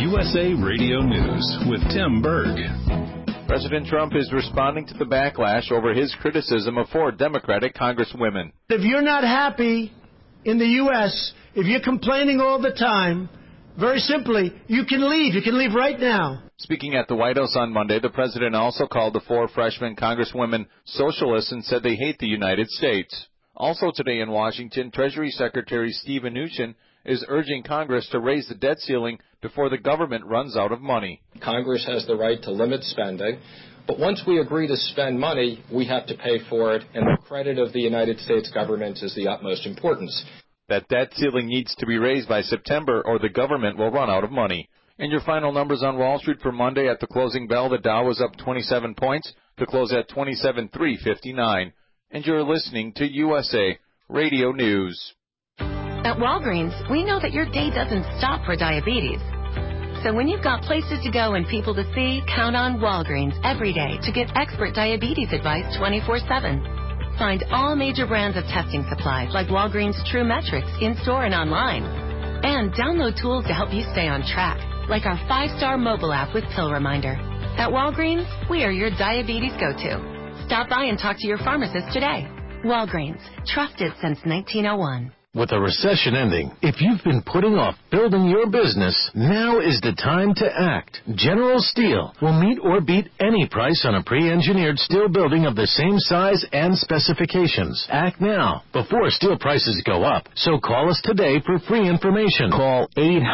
USA Radio News with Tim Berg. President Trump is responding to the backlash over his criticism of 4 Democratic congresswomen. If you're not happy in the U.S., if you're complaining all the time, very simply, you can leave. You can leave right now. Speaking at the White House on Monday, the president also called the 4 freshman congresswomen socialists and said they hate the United States. Also today in Washington, Treasury Secretary Steve Mnuchin is urging Congress to raise the debt ceiling before the government runs out of money. Congress has the right to limit spending, but once we agree to spend money, we have to pay for it, and the credit of the United States government is the utmost importance. That debt ceiling needs to be raised by September or the government will run out of money. And your final numbers on Wall Street for Monday at the closing bell, the Dow was up 27 points to close at 27,359. And you're listening to USA Radio News. At Walgreens, we know that your day doesn't stop for diabetes. So when you've got places to go and people to see, count on Walgreens every day to get expert diabetes advice 24/7. Find all major brands of testing supplies like Walgreens True Metrics in-store and online. And download tools to help you stay on track, like our 5-star mobile app with Pill Reminder. At Walgreens, we are your diabetes go-to. Stop by and talk to your pharmacist today. Walgreens, trusted since 1901. With a recession ending, if you've been putting off building your business, now is the time to act. General Steel will meet or beat any price on a pre-engineered steel building of the same size and specifications. Act now, before steel prices go up. So call us today for free information. Call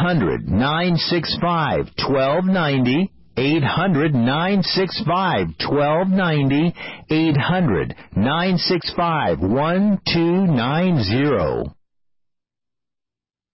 800-965-1290. 800-965-1290. 800-965-1290.